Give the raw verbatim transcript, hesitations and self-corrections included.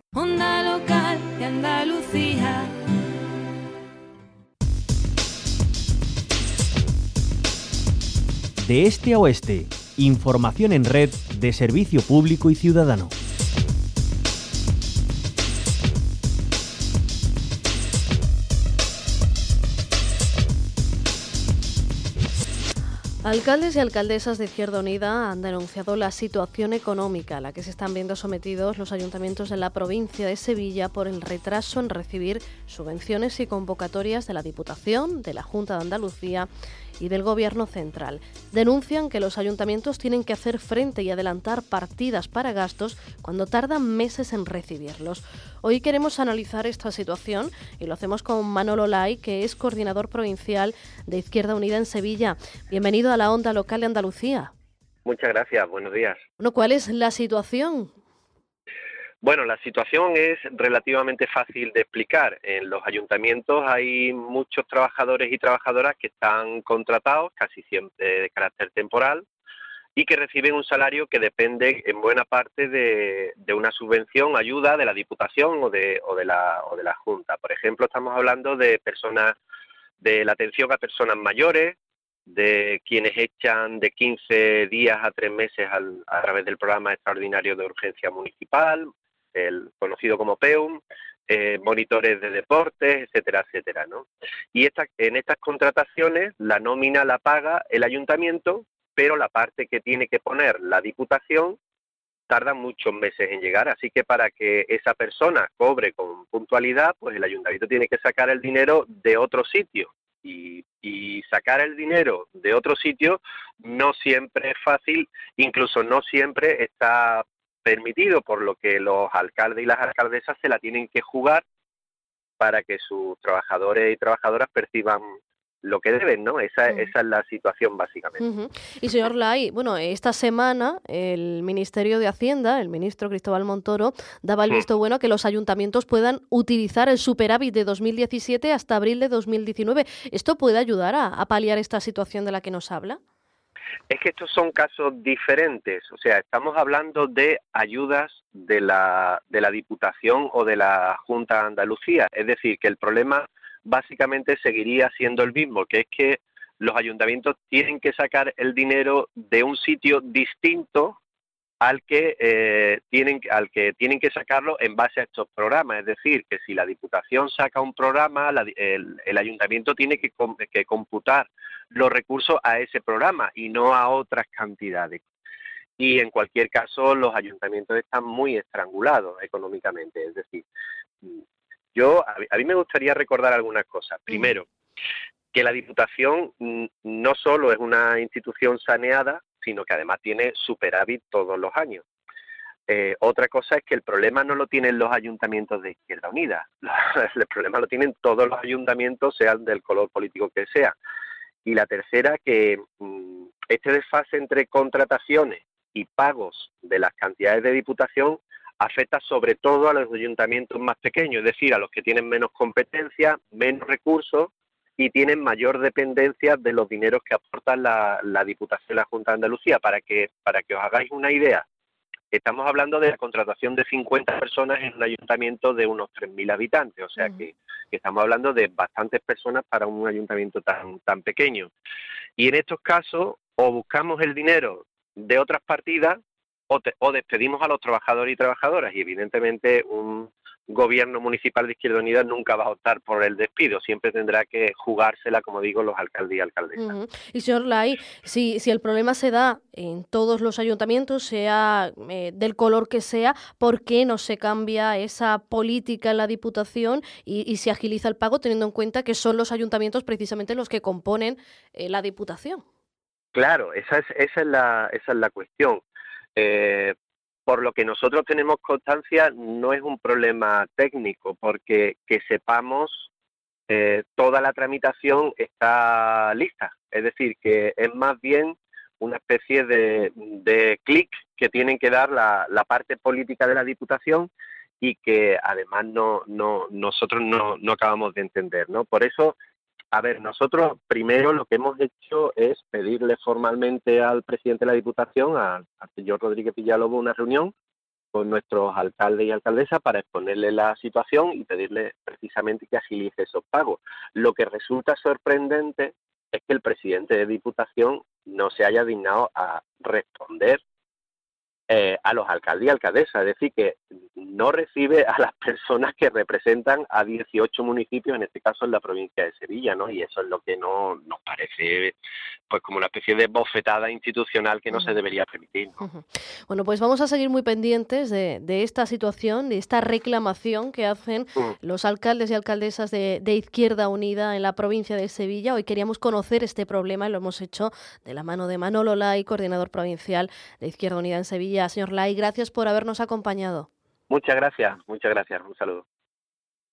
Onda local de Andalucía. De este a oeste, información en red de servicio público y ciudadano. Alcaldes y alcaldesas de Izquierda Unida han denunciado la situación económica a la que se están viendo sometidos los ayuntamientos de la provincia de Sevilla por el retraso en recibir subvenciones y convocatorias de la Diputación, de la Junta de Andalucía y del Gobierno central. Denuncian que los ayuntamientos tienen que hacer frente y adelantar partidas para gastos cuando tardan meses en recibirlos. Hoy queremos analizar esta situación y lo hacemos con Manolo Lai, que es coordinador provincial de Izquierda Unida en Sevilla. Bienvenido a la Onda Local de Andalucía. Muchas gracias, buenos días. Bueno, ¿cuál es la situación? Bueno, la situación es relativamente fácil de explicar. En los ayuntamientos hay muchos trabajadores y trabajadoras que están contratados, casi siempre de carácter temporal, y que reciben un salario que depende en buena parte de, de una subvención, ayuda de la Diputación o de, o, de la, o de la Junta. Por ejemplo, estamos hablando de personas, de la atención a personas mayores, de quienes echan de quince días a tres meses al, a través del programa extraordinario de urgencia municipal, el conocido como P E U M, eh, monitores de deportes, etcétera, etcétera, ¿no? Y esta, en estas contrataciones la nómina la paga el ayuntamiento, pero la parte que tiene que poner la Diputación tarda muchos meses en llegar, así que para que esa persona cobre con puntualidad, pues el ayuntamiento tiene que sacar el dinero de otro sitio. Y, y sacar el dinero de otro sitio no siempre es fácil, incluso no siempre está permitido, por lo que los alcaldes y las alcaldesas se la tienen que jugar para que sus trabajadores y trabajadoras perciban lo que deben, ¿no? Esa, uh-huh. esa es la situación básicamente. Uh-huh. Y señor Lai, bueno, esta semana el Ministerio de Hacienda, el ministro Cristóbal Montoro, daba el visto uh-huh. bueno a que los ayuntamientos puedan utilizar el superávit de dos mil diecisiete hasta abril de dos mil diecinueve. ¿Esto puede ayudar a, a paliar esta situación de la que nos habla? Es que estos son casos diferentes, o sea, estamos hablando de ayudas de la, de la Diputación o de la Junta de Andalucía, es decir, que el problema básicamente seguiría siendo el mismo, que es que los ayuntamientos tienen que sacar el dinero de un sitio distinto al que eh, tienen al que tienen que sacarlo en base a estos programas. Es decir, que si la Diputación saca un programa, la, el, el ayuntamiento tiene que, que computar los recursos a ese programa y no a otras cantidades. Y en cualquier caso, los ayuntamientos están muy estrangulados económicamente. Es decir, yo a, a mí me gustaría recordar algunas cosas. Primero, que la Diputación no solo es una institución saneada, sino que además tiene superávit todos los años. Eh, otra cosa es que el problema no lo tienen los ayuntamientos de Izquierda Unida, el problema lo tienen todos los ayuntamientos, sean del color político que sea. Y la tercera, que mmm, este desfase entre contrataciones y pagos de las cantidades de Diputación afecta sobre todo a los ayuntamientos más pequeños, es decir, a los que tienen menos competencia, menos recursos, y tienen mayor dependencia de los dineros que aportan la, la Diputación y la Junta de Andalucía. Para que, para que os hagáis una idea, estamos hablando de la contratación de cincuenta personas en un ayuntamiento de unos tres mil habitantes, o sea uh-huh. que, que estamos hablando de bastantes personas para un ayuntamiento tan, tan pequeño. Y en estos casos, o buscamos el dinero de otras partidas, o, te, o despedimos a los trabajadores y trabajadoras, y evidentemente un gobierno municipal de Izquierda Unida nunca va a optar por el despido, siempre tendrá que jugársela, como digo, los alcaldes y alcaldesas. Uh-huh. Y señor Lai, si, si el problema se da en todos los ayuntamientos, sea eh, del color que sea, ¿por qué no se cambia esa política en la Diputación y, y se agiliza el pago, teniendo en cuenta que son los ayuntamientos precisamente los que componen eh, la Diputación? Claro, esa es, esa es, la, esa es la cuestión. Eh, por lo que nosotros tenemos constancia, no es un problema técnico, porque que sepamos, eh, toda la tramitación está lista. Es decir, que es más bien una especie de, de clic que tienen que dar la, la parte política de la Diputación y que además no, no nosotros no, no acabamos de entender, ¿no? Por eso, a ver, nosotros primero lo que hemos hecho es pedirle formalmente al presidente de la Diputación, al, al señor Rodríguez Villalobos, una reunión con nuestros alcaldes y alcaldesas para exponerle la situación y pedirle precisamente que agilice esos pagos. Lo que resulta sorprendente es que el presidente de Diputación no se haya dignado a responder eh, a los alcaldes y alcaldesas, es decir, que no recibe a las personas que representan a dieciocho municipios, en este caso en la provincia de Sevilla, ¿no? Y eso es lo que no nos parece pues como una especie de bofetada institucional que no uh-huh. se debería permitir, ¿no? Uh-huh. Bueno, pues vamos a seguir muy pendientes de, de esta situación, de esta reclamación que hacen uh-huh. los alcaldes y alcaldesas de, de Izquierda Unida en la provincia de Sevilla. Hoy queríamos conocer este problema y lo hemos hecho de la mano de Manolo Lay, coordinador provincial de Izquierda Unida en Sevilla. Señor Lay, gracias por habernos acompañado. Muchas gracias, muchas gracias. Un saludo.